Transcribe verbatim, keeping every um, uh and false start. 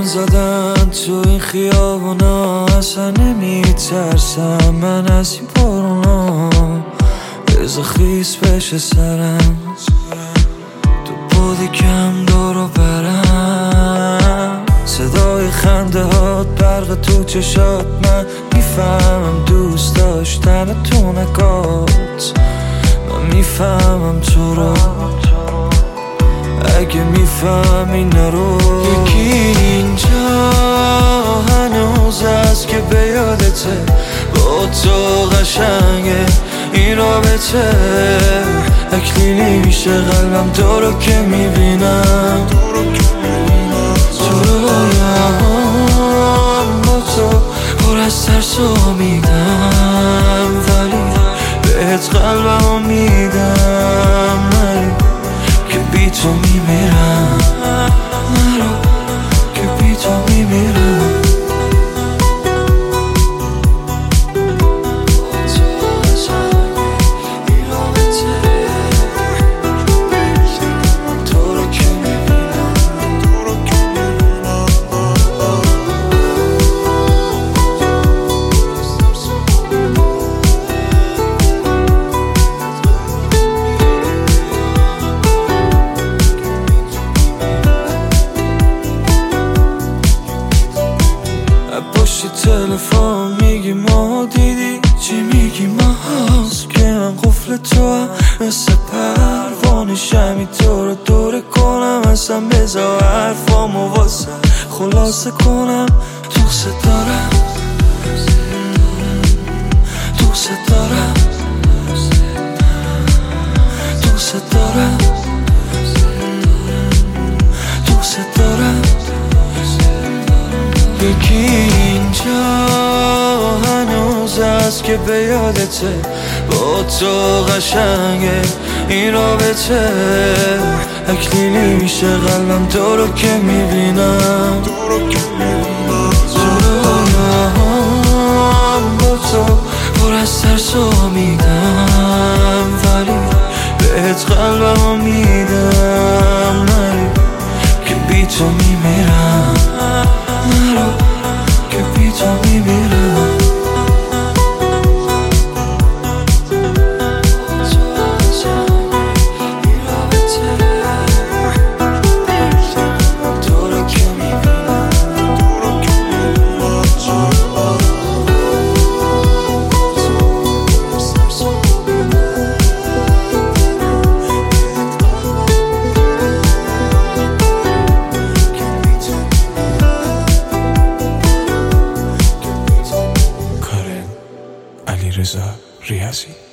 زدن تو این خیابونا، اصلا نمیترسم من از این بارونا. بذار خیس بشه سرم، تو بودی کم دارو برم. صدای خنده هات برق تو چشات، من میفهمم دوست داشتن تو نکات. من میفهمم تو رو، اگه میفهمی نرو. یکی اینجا هنوز هست که به یادته، با تو قشنگه این رابطه. اکلیلی میشه قلبم تو رو که میبینم، تو رو با تو پر از ترس و امیدم، ولی بهت قلبم میدم. ولی که بی تو میمیرم، نرو که بی تو میمیرم. پشت تلفن میگی ما دیدی چی، میگی ما هست که من قفل تو هم مثل پروانه شمی تو رو دوره کنم. اصلا بذار حرفامو واسه خلاصه کنم. دوست دارم، دوست دارم، دوست دارم، دوست دارم. یکی اینجا هنوز هست که به یادته، با تو قشنگه این رابطه. اکلیلی میشه قلبم تو رو که میبینم، تو رو با تو پر از ترس و امیدم، ولی بهت قلبم میدم. ولی که بی تو میمیرم، نرو که بی تو میمیرم. علیرضا ریاضی.